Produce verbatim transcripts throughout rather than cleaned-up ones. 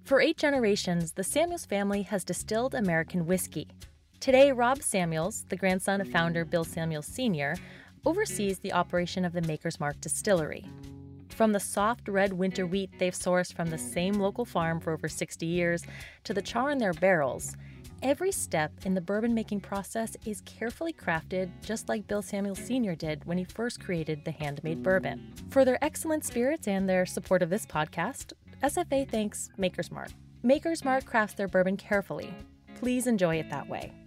For eight generations, the Samuels family has distilled American whiskey. Today, Rob Samuels, the grandson of founder Bill Samuels Senior, oversees the operation of the Maker's Mark distillery. From the soft red winter wheat they've sourced from the same local farm for over sixty years to the char in their barrels, every step in the bourbon-making process is carefully crafted just like Bill Samuels Senior did when he first created the handmade bourbon. For their excellent spirits and their support of this podcast, S F A thanks Maker's Mark. Maker's Mark crafts their bourbon carefully. Please enjoy it that way.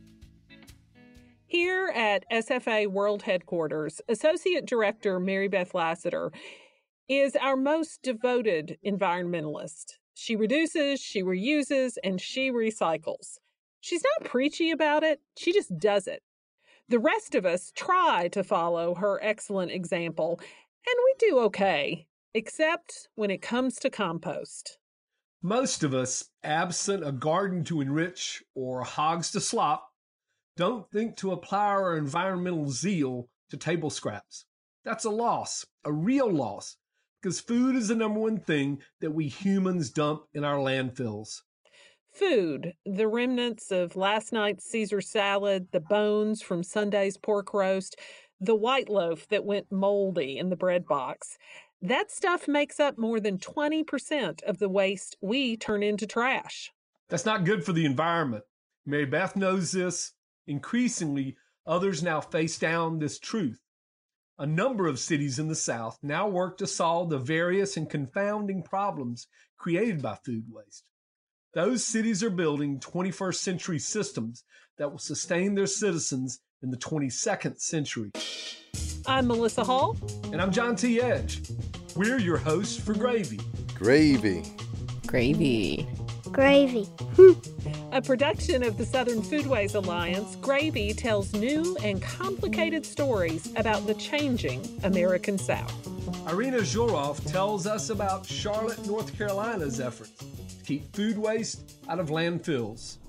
Here at S F A World Headquarters, Associate Director Mary Beth Lassiter is our most devoted environmentalist. She reduces, she reuses, and she recycles. She's not preachy about it, she just does it. The rest of us try to follow her excellent example, and we do okay, except when it comes to compost. Most of us, absent a garden to enrich or hogs to slop, don't think to apply our environmental zeal to table scraps. That's a loss, a real loss, because food is the number one thing that we humans dump in our landfills. Food, the remnants of last night's Caesar salad, the bones from Sunday's pork roast, the white loaf that went moldy in the bread box. That stuff makes up more than twenty percent of the waste we turn into trash. That's not good for the environment. Mary Beth knows this. Increasingly, others now face down this truth. A number of cities in the South now work to solve the various and confounding problems created by food waste. Those cities are building twenty-first century systems that will sustain their citizens in the twenty-second century. I'm Melissa Hall. And I'm John T. Edge. We're your hosts for Gravy. Gravy. Gravy. Gravy. A production of the Southern Foodways Alliance, Gravy tells new and complicated stories about the changing American South. Irina Zhorov tells us about Charlotte, North Carolina's efforts to keep food waste out of landfills.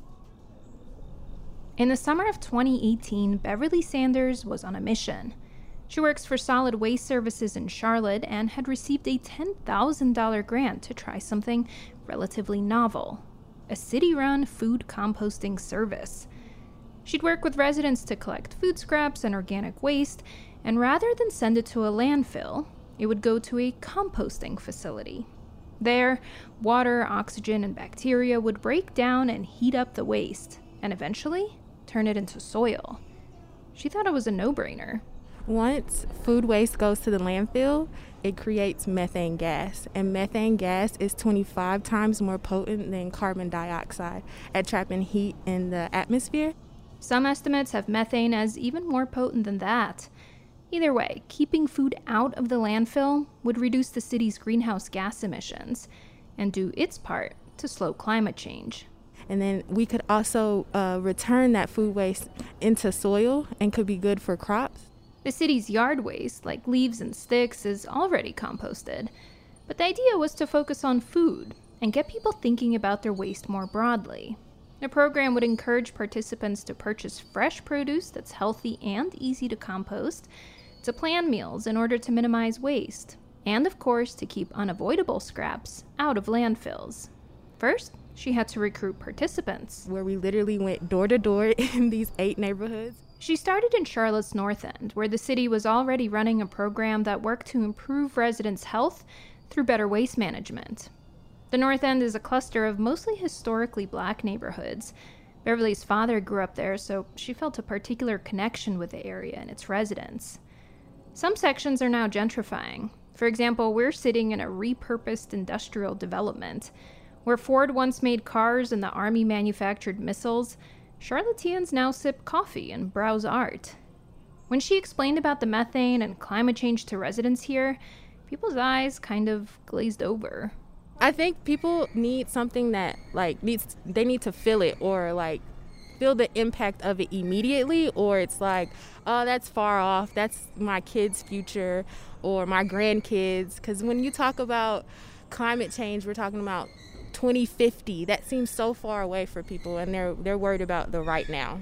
In the summer of twenty eighteen, Beverly Sanders was on a mission. She works for Solid Waste Services in Charlotte and had received a ten thousand dollars grant to try something relatively novel, a city-run food composting service. She'd work with residents to collect food scraps and organic waste, and rather than send it to a landfill, it would go to a composting facility. There, water, oxygen, and bacteria would break down and heat up the waste, and eventually turn it into soil. She thought it was a no-brainer. Once food waste goes to the landfill, it creates methane gas, and methane gas is twenty-five times more potent than carbon dioxide at trapping heat in the atmosphere. Some estimates have methane as even more potent than that. Either way, keeping food out of the landfill would reduce the city's greenhouse gas emissions and do its part to slow climate change. And then we could also uh, return that food waste into soil and could be good for crops. The city's yard waste, like leaves and sticks, is already composted. But the idea was to focus on food and get people thinking about their waste more broadly. The program would encourage participants to purchase fresh produce that's healthy and easy to compost, to plan meals in order to minimize waste, and of course to keep unavoidable scraps out of landfills. First, she had to recruit participants, where we literally went door to door in these eight neighborhoods. She started in Charlotte's North End, where the city was already running a program that worked to improve residents' health through better waste management. The North End is a cluster of mostly historically black neighborhoods. Beverly's father grew up there, so she felt a particular connection with the area and its residents. Some sections are now gentrifying. For example, we're sitting in a repurposed industrial development. Where Ford once made cars and the Army manufactured missiles, Charlotteans now sip coffee and browse art. When she explained about the methane and climate change to residents here, people's eyes kind of glazed over. I think people need something that, like, needs they need to feel it or, like, feel the impact of it immediately, or it's like, oh, that's far off, that's my kids' future or my grandkids. Because when you talk about climate change, we're talking about twenty fifty. That seems so far away for people, and they're they're worried about the right now.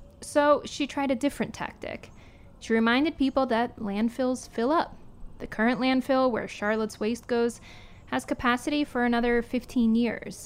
So she tried a different tactic. She reminded people that landfills fill up. The current landfill where Charlotte's waste goes has capacity for another fifteen years.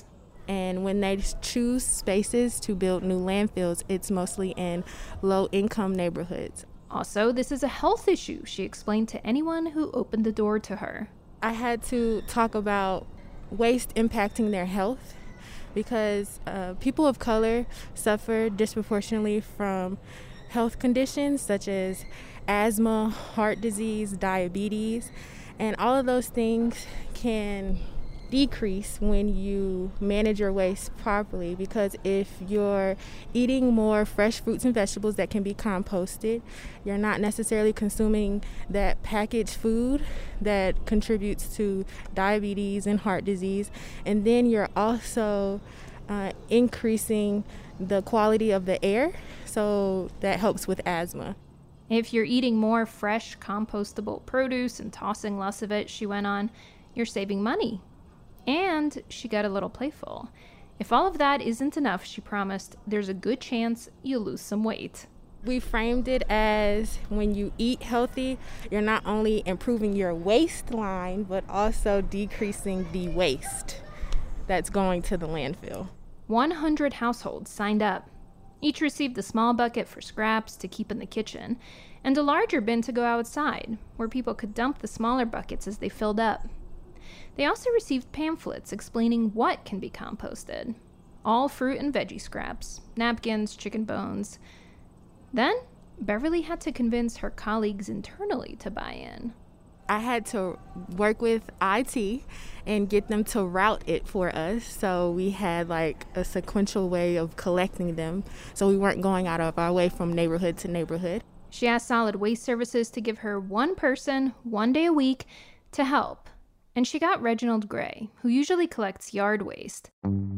And when they choose spaces to build new landfills, it's mostly in low-income neighborhoods. Also, this is a health issue, she explained to anyone who opened the door to her. I had to talk about waste impacting their health because uh, people of color suffer disproportionately from health conditions such as asthma, heart disease, diabetes, and all of those things can decrease when you manage your waste properly, because if you're eating more fresh fruits and vegetables that can be composted, you're not necessarily consuming that packaged food that contributes to diabetes and heart disease, and then you're also uh, increasing the quality of the air, so that helps with asthma. If you're eating more fresh, compostable produce and tossing less of it, she went on, you're saving money. And she got a little playful. If all of that isn't enough, she promised, there's a good chance you'll lose some weight. We framed it as when you eat healthy, you're not only improving your waistline, but also decreasing the waste that's going to the landfill. one hundred households signed up. Each received a small bucket for scraps to keep in the kitchen, and a larger bin to go outside, where people could dump the smaller buckets as they filled up. They also received pamphlets explaining what can be composted. All fruit and veggie scraps, napkins, chicken bones. Then, Beverly had to convince her colleagues internally to buy in. I had to work with I T and get them to route it for us. So we had like a sequential way of collecting them. So we weren't going out of our way from neighborhood to neighborhood. She asked Solid Waste Services to give her one person, one day a week, to help. And she got Reginald Gray, who usually collects yard waste.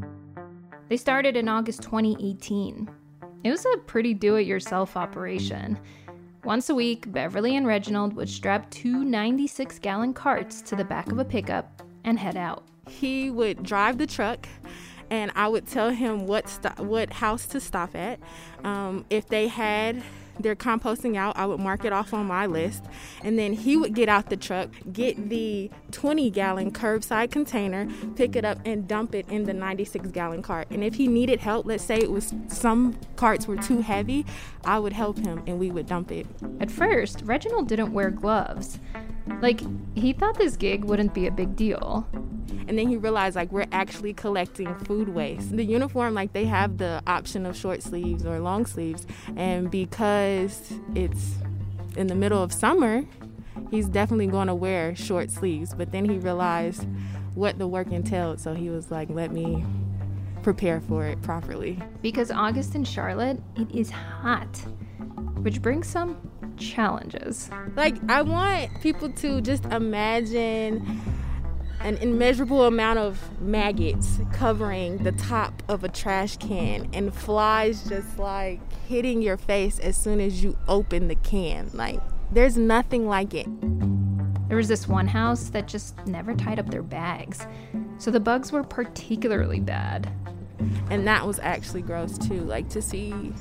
They started in August twenty eighteen. It was a pretty do-it-yourself operation. Once a week, Beverly and Reginald would strap two ninety-six gallon carts to the back of a pickup and head out. He would drive the truck, and I would tell him what sto- what house to stop at. Um, if they had their composting out, I would mark it off on my list, and then he would get out the truck, get the twenty gallon curbside container, pick it up and dump it in the ninety-six gallon cart. And if he needed help, let's say it was some carts were too heavy, I would help him and we would dump it. At first, Reginald didn't wear gloves. Like, he thought this gig wouldn't be a big deal. And then he realized, like, we're actually collecting food waste. The uniform, like, they have the option of short sleeves or long sleeves. And because it's in the middle of summer, he's definitely going to wear short sleeves. But then he realized what the work entailed. So he was like, let me prepare for it properly. Because August in Charlotte, it is hot, which brings some challenges. Like, I want people to just imagine an immeasurable amount of maggots covering the top of a trash can and flies just like hitting your face as soon as you open the can. Like, there's nothing like it. There was this one house that just never tied up their bags, so the bugs were particularly bad. And that was actually gross too, like to see.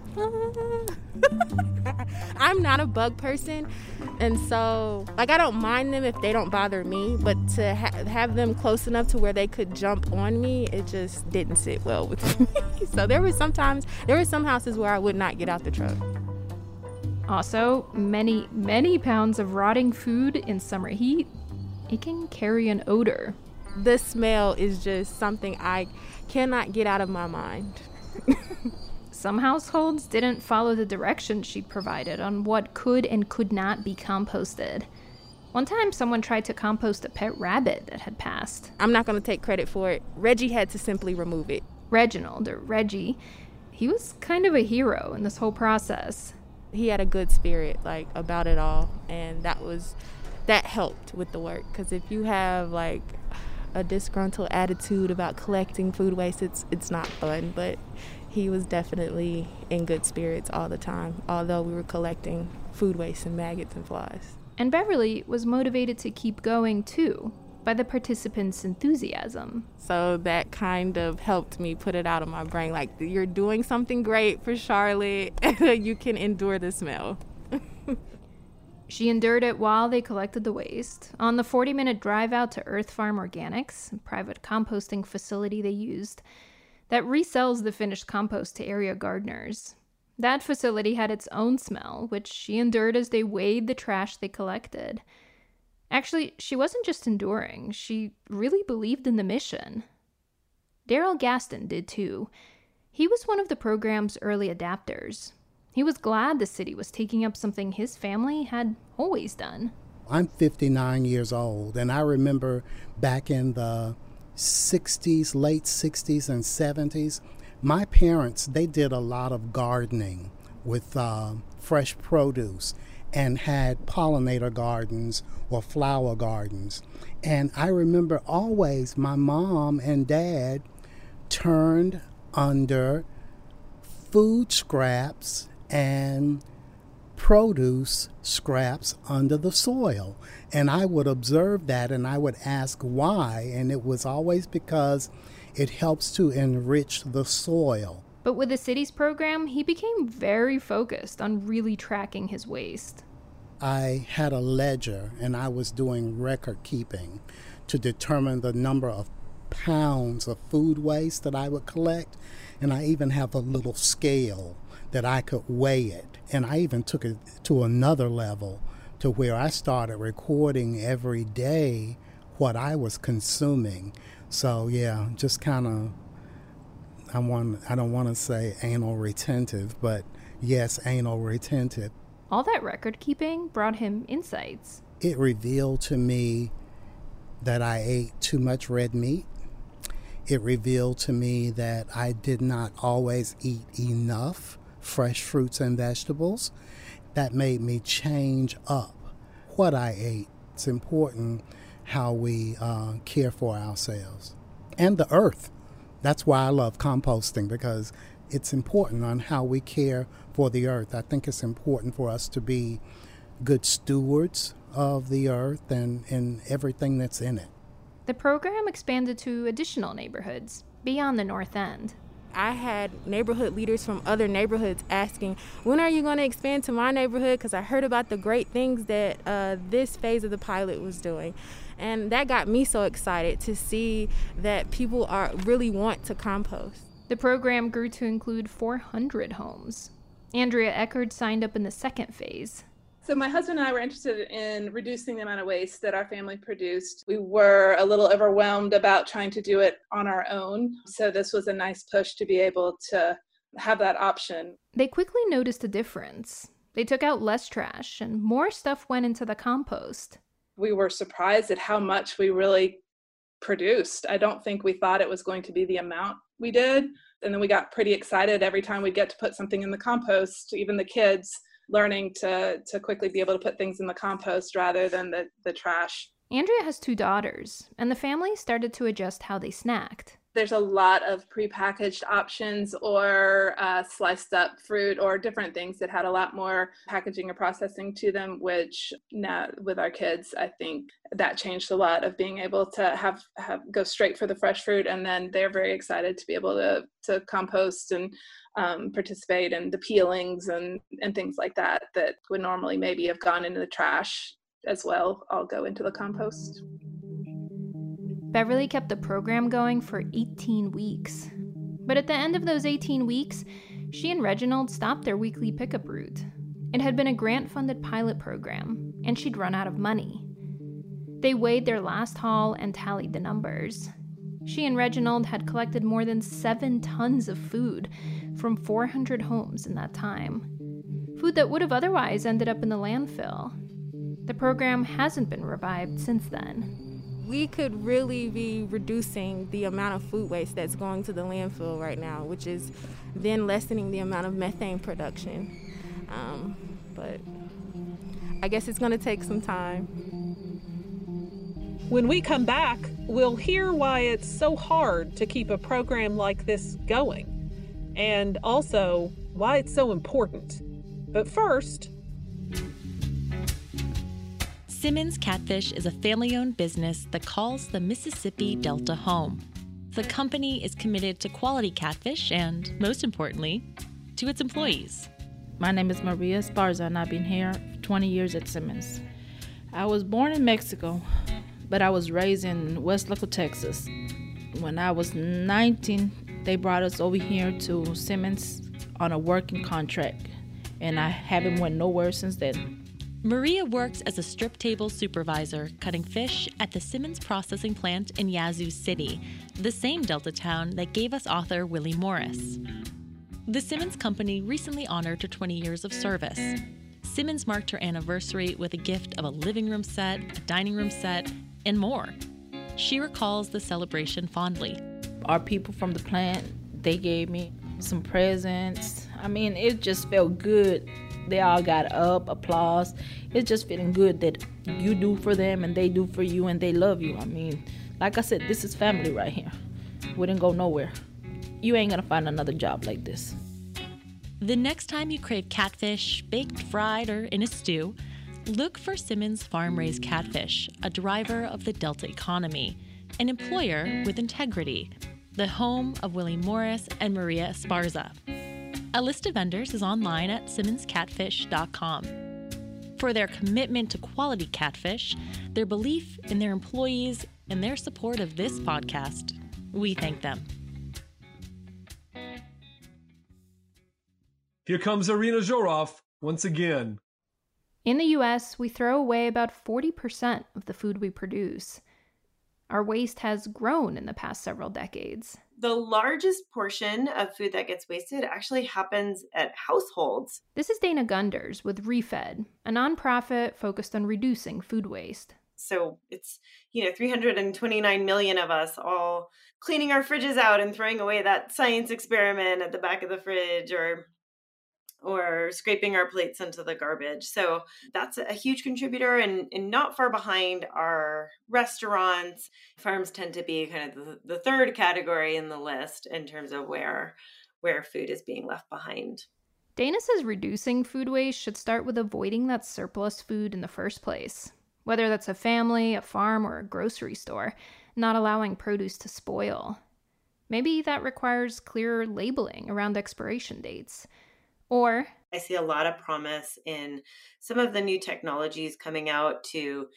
I'm not a bug person, and so like I don't mind them if they don't bother me, but to ha- have them close enough to where they could jump on me, it just didn't sit well with me. So there was sometimes there were some houses where I would not get out the truck. Also, many many pounds of rotting food in summer heat, it can carry an odor. The smell is just something I cannot get out of my mind. Some households didn't follow the directions she'd provided on what could and could not be composted. One time, someone tried to compost a pet rabbit that had passed. I'm not going to take credit for it. Reggie had to simply remove it. Reginald, or Reggie, he was kind of a hero in this whole process. He had a good spirit, like, about it all, and that was, that helped with the work. Because if you have, like, a disgruntled attitude about collecting food waste, it's it's not fun, but he was definitely in good spirits all the time, although we were collecting food waste and maggots and flies. And Beverly was motivated to keep going, too, by the participants' enthusiasm. So that kind of helped me put it out of my brain, like, you're doing something great for Charlotte. You can endure the smell. She endured it while they collected the waste. On the forty-minute drive out to Earth Farm Organics, a private composting facility they used, that resells the finished compost to area gardeners. That facility had its own smell, which she endured as they weighed the trash they collected. Actually, she wasn't just enduring, she really believed in the mission. Daryl Gaston did too. He was one of the program's early adapters. He was glad the city was taking up something his family had always done. I'm fifty-nine years old, and I remember back in the sixties, late sixties and seventies, my parents, they did a lot of gardening with uh, fresh produce and had pollinator gardens or flower gardens. And I remember always my mom and dad turned under food scraps and produce scraps under the soil. And I would observe that and I would ask why. And it was always because it helps to enrich the soil. But with the city's program, he became very focused on really tracking his waste. I had a ledger and I was doing record keeping to determine the number of pounds of food waste that I would collect. And I even have a little scale that I could weigh it. And I even took it to another level to where I started recording every day what I was consuming. So yeah, just kind of, I want, I don't want to say anal retentive, but yes, anal retentive. All that record keeping brought him insights. It revealed to me that I ate too much red meat. It revealed to me that I did not always eat enough fresh fruits and vegetables. That made me change up what I ate. It's important how we uh, care for ourselves and the earth. That's why I love composting, because it's important on how we care for the earth. I think it's important for us to be good stewards of the earth and, and everything that's in it. The program expanded to additional neighborhoods beyond the North End. I had neighborhood leaders from other neighborhoods asking, when are you going to expand to my neighborhood? Because I heard about the great things that uh, this phase of the pilot was doing. And that got me so excited to see that people are really want to compost. The program grew to include four hundred homes. Andrea Eckerd signed up in the second phase. So my husband and I were interested in reducing the amount of waste that our family produced. We were a little overwhelmed about trying to do it on our own. So this was a nice push to be able to have that option. They quickly noticed a difference. They took out less trash and more stuff went into the compost. We were surprised at how much we really produced. I don't think we thought it was going to be the amount we did. And then we got pretty excited every time we'd get to put something in the compost, even the kids learning to to quickly be able to put things in the compost rather than the, the trash. Andrea has two daughters, and the family started to adjust how they snacked. There's a lot of prepackaged options or uh, sliced up fruit or different things that had a lot more packaging or processing to them, which now with our kids, I think that changed a lot of being able to have, have go straight for the fresh fruit. And then they're very excited to be able to, to compost and um, participate in the peelings and, and things like that, that would normally maybe have gone into the trash as well, all go into the compost. Beverly kept the program going for eighteen weeks. But at the end of those eighteen weeks, she and Reginald stopped their weekly pickup route. It had been a grant-funded pilot program, and she'd run out of money. They weighed their last haul and tallied the numbers. She and Reginald had collected more than seven tons of food from four hundred homes in that time. Food that would have otherwise ended up in the landfill. The program hasn't been revived since then. We could really be reducing the amount of food waste that's going to the landfill right now, which is then lessening the amount of methane production. Um, but I guess it's going to take some time. When we come back, we'll hear why it's so hard to keep a program like this going, and also why it's so important. But first, Simmons Catfish is a family-owned business that calls the Mississippi Delta home. The company is committed to quality catfish and, most importantly, to its employees. My name is Maria Esparza, and I've been here twenty years at Simmons. I was born in Mexico, but I was raised in Westlake, Texas. When I was nineteen, they brought us over here to Simmons on a working contract, and I haven't went nowhere since then. Maria works as a strip table supervisor cutting fish at the Simmons processing plant in Yazoo City, the same Delta town that gave us author Willie Morris. The Simmons Company recently honored her twenty years of service. Simmons marked her anniversary with a gift of a living room set, a dining room set, and more. She recalls the celebration fondly. Our people from the plant, they gave me some presents. I mean, it just felt good. They all got up, applause. It's just feeling good that you do for them and they do for you and they love you. I mean, like I said, this is family right here. We didn't go nowhere. You ain't gonna find another job like this. The next time you crave catfish, baked, fried, or in a stew, look for Simmons Farm-Raised Catfish, a driver of the Delta economy, an employer with integrity, the home of Willie Morris and Maria Esparza. A list of vendors is online at simmons catfish dot com. For their commitment to quality catfish, their belief in their employees, and their support of this podcast, we thank them. Here comes Irina Zhorov once again. In the U S, we throw away about forty percent of the food we produce. Our waste has grown in the past several decades. The largest portion of food that gets wasted actually happens at households. This is Dana Gunders with ReFed, a nonprofit focused on reducing food waste. So it's, you know, three hundred twenty-nine million of us all cleaning our fridges out and throwing away that science experiment at the back of the fridge, or or scraping our plates into the garbage. So that's a huge contributor, and, and not far behind are restaurants. Farms tend to be kind of the, the third category in the list in terms of where, where food is being left behind. Dana says reducing food waste should start with avoiding that surplus food in the first place, whether that's a family, a farm, or a grocery store, not allowing produce to spoil. Maybe that requires clearer labeling around expiration dates. Or I see a lot of promise in some of the new technologies coming out to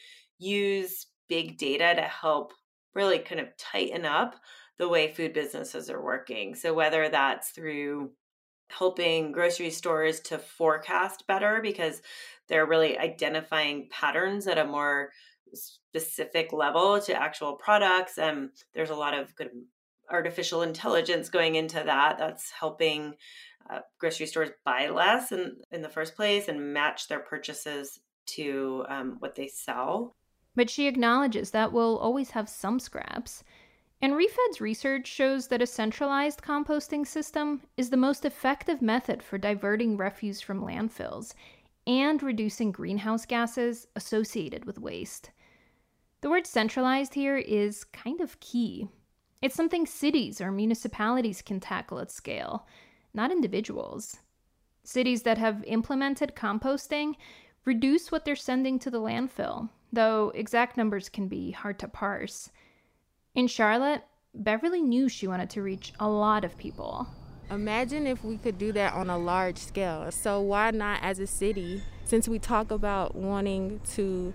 use big data to help really kind of tighten up the way food businesses are working. So whether that's through helping grocery stores to forecast better because they're really identifying patterns at a more specific level to actual products. And there's a lot of good artificial intelligence going into that. That's helping Uh, grocery stores buy less in, in the first place and match their purchases to um, what they sell. But she acknowledges that we'll always have some scraps. And ReFed's research shows that a centralized composting system is the most effective method for diverting refuse from landfills and reducing greenhouse gases associated with waste. The word centralized here is kind of key. It's something cities or municipalities can tackle at scale, not individuals. Cities that have implemented composting reduce what they're sending to the landfill, though exact numbers can be hard to parse. In Charlotte, Beverly knew she wanted to reach a lot of people. Imagine if we could do that on a large scale. So why not as a city, since we talk about wanting to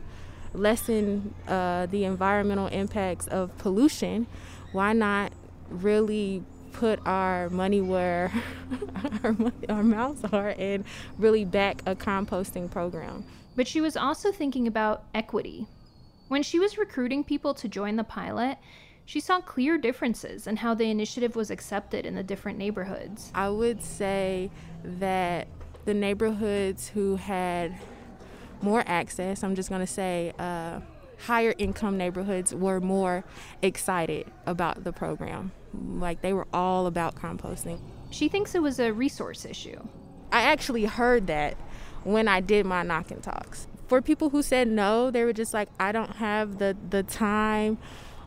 lessen uh, the environmental impacts of pollution, why not really put our money where our, money, our mouths are and really back a composting program? But she was also thinking about equity. When she was recruiting people to join the pilot, she saw clear differences in how the initiative was accepted in the different neighborhoods. I would say that the neighborhoods who had more access, I'm just going to say uh, higher income neighborhoods, were more excited about the program. Like, they were all about composting. She thinks it was a resource issue. I actually heard that when I did my knock and talks. For people who said no, they were just like, I don't have the, the time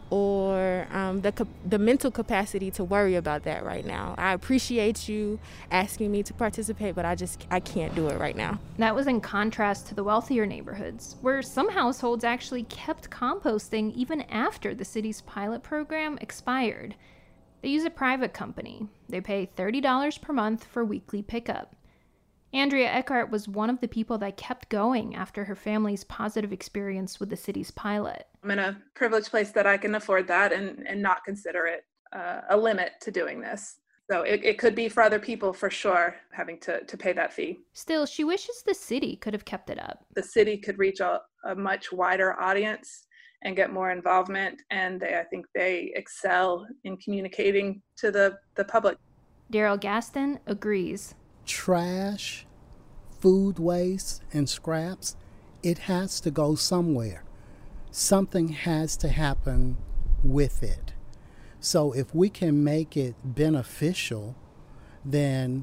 or um, the the mental capacity to worry about that right now. I appreciate you asking me to participate, but I just I can't do it right now. That was in contrast to the wealthier neighborhoods, where some households actually kept composting even after the city's pilot program expired. They use a private company. They pay thirty dollars per month for weekly pickup. Andrea Eckhart was one of the people that kept going after her family's positive experience with the city's pilot. I'm in a privileged place that I can afford that and, and not consider it uh, a limit to doing this. So it, it could be for other people for sure, having to, to pay that fee. Still, she wishes the city could have kept it up. The city could reach a, a much wider audience and get more involvement, and they, I think they excel in communicating to the, the public. Daryl Gaston agrees. Trash, food waste, and scraps, it has to go somewhere. Something has to happen with it. So if we can make it beneficial, then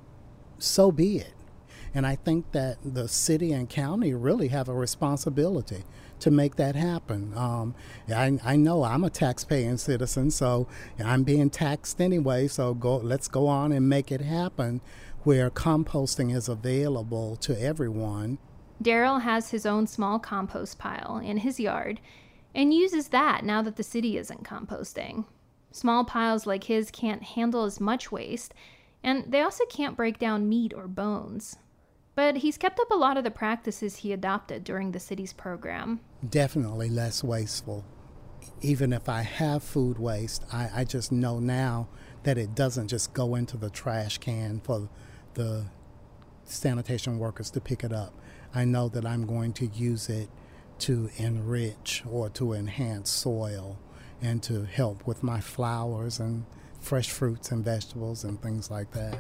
so be it. And I think that the city and county really have a responsibility to make that happen. Um, I, I know I'm a taxpaying citizen, so I'm being taxed anyway, so go, let's go on and make it happen where composting is available to everyone. Daryl has his own small compost pile in his yard and uses that now that the city isn't composting. Small piles like his can't handle as much waste, and they also can't break down meat or bones. But he's kept up a lot of the practices he adopted during the city's program. Definitely less wasteful. Even if I have food waste, I, I just know now that it doesn't just go into the trash can for the sanitation workers to pick it up. I know that I'm going to use it to enrich or to enhance soil and to help with my flowers and fresh fruits and vegetables and things like that.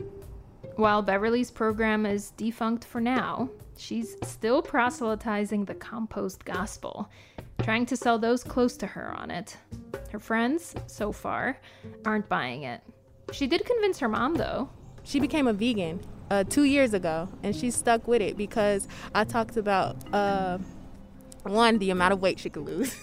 While Beverly's program is defunct for now, she's still proselytizing the compost gospel, trying to sell those close to her on it. Her friends, so far, aren't buying it. She did convince her mom, though. She became a vegan uh, two years ago, and she's stuck with it because I talked about, uh, one, the amount of weight she could lose,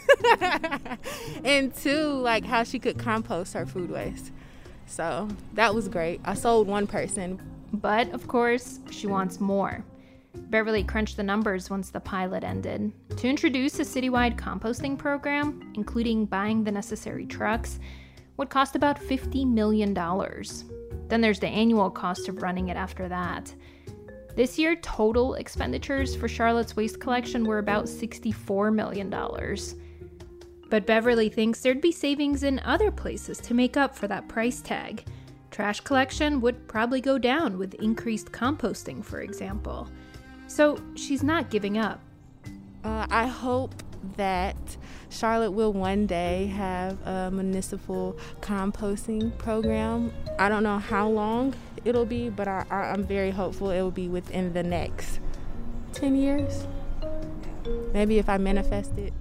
and two, like how she could compost her food waste. So that was great. I sold one person. But, of course, she wants more. Beverly crunched the numbers once the pilot ended. To introduce a citywide composting program, including buying the necessary trucks, would cost about fifty million dollars. Then there's the annual cost of running it after that. This year, total expenditures for Charlotte's waste collection were about sixty-four million dollars. But Beverly thinks there'd be savings in other places to make up for that price tag. Trash collection would probably go down with increased composting, for example. So she's not giving up. Uh, I hope that Charlotte will one day have a municipal composting program. I don't know how long it'll be, but I, I, I'm very hopeful it will be within the next ten years. Maybe if I manifest it.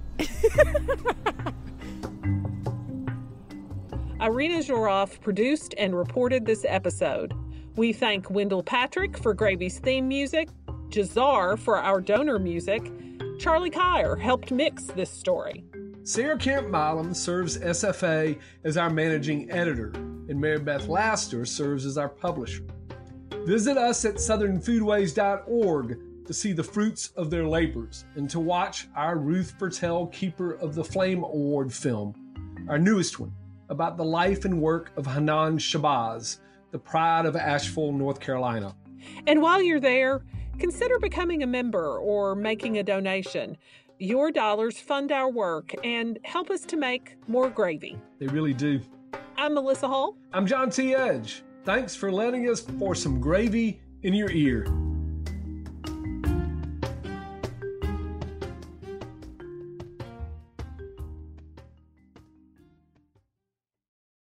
Irina Zhorov produced and reported this episode. We thank Wendell Patrick for Gravy's theme music, Jazar for our donor music. Charlie Kyer helped mix this story. Sarah Kemp Milam serves S F A as our managing editor, and Mary Beth Laster serves as our publisher. Visit us at southern foodways dot org to see the fruits of their labors and to watch our Ruth Fertel Keeper of the Flame Award film, our newest one, about the life and work of Hanan Shabazz, the pride of Asheville, North Carolina. And while you're there, consider becoming a member or making a donation. Your dollars fund our work and help us to make more gravy. They really do. I'm Melissa Hall. I'm John T. Edge. Thanks for letting us pour some gravy in your ear.